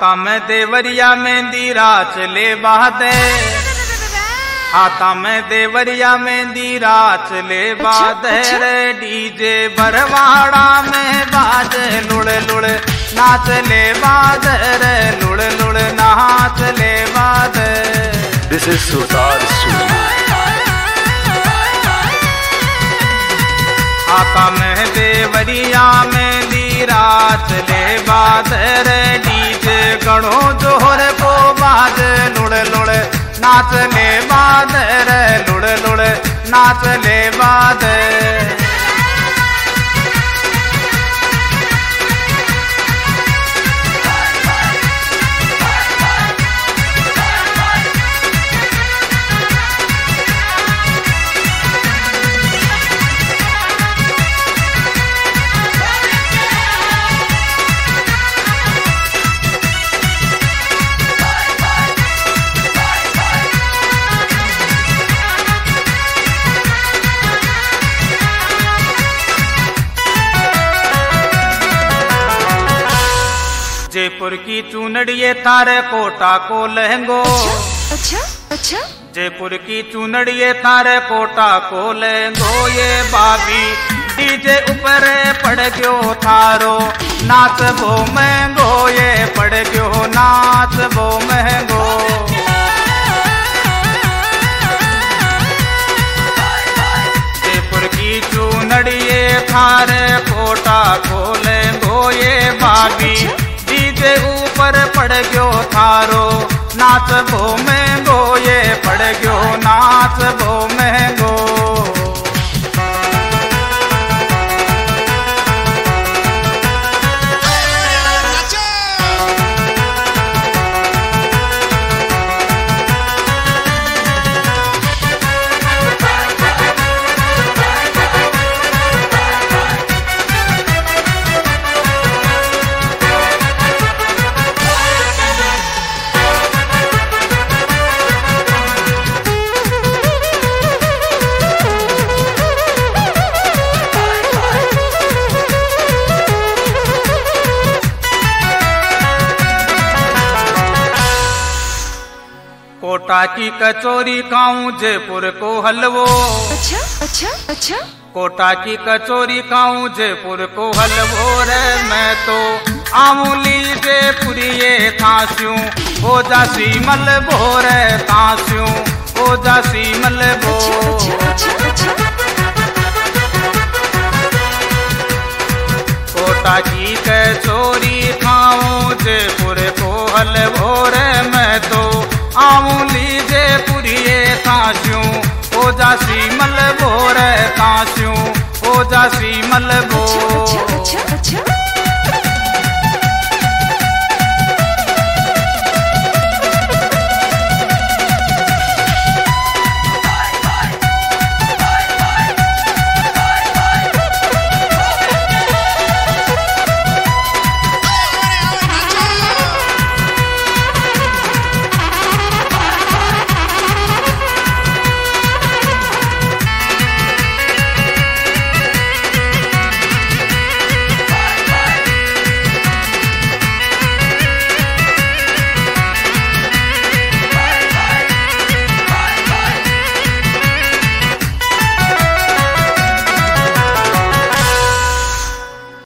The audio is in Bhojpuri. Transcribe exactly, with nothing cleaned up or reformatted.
हाथा में देवरिया मेहंदी रात ले बादे, हाथा में देवरिया मेहंदी रात ले बादे रे डीजे बरवाड़ा में बाज लुड़ लुड़ नाच ले बाद रे लुड़ लुड़ नाच ले बाद। This is Sultan Studio. हाथा में देवरिया मेहंदी रात ले बाद रे डीजे गणो जोहर को बाज लुड़ लुड़ नाच ले बाद रे लुड़ लुड़ नाच ले बाद। जयपुर की चुनड़िए थारे कोटा को लहंगो। अच्छा अच्छा। जयपुर की चुनड़िए थारे कोटा को लहंगो ये बाबी डीजे ऊपर पड़ गयो थारो नाच वो महंगो ये पड़ गयो नाच वो महंगो। जयपुर की चुनड़िए थारे कोटा को लहंगो ये बाबी डीजे ऊपर पड़ गयो थारो नाच वो महंगो ये पड़ गयो नाच वो महंगो। कोटा की कचौरी खाऊं जयपुर को हलवो। अच्छा अच्छा अच्छा। कोटा की कचौरी खाऊं जयपुर को हलवो रे मैं तो आमूली जयपुरिये थास्यूं हो जासी मल भोरे तास्यूं हो जासी मल भो। अच्छा अच्छा अच्छा। कोटा की कचौरी खाऊं जयपुर को हलवो रे मैं तो आमूली जयपुरिये तास्यूं हो जासी मल भोरे तास्यूं हो जासी मल भो। अच्छा अच्छा अच्छा।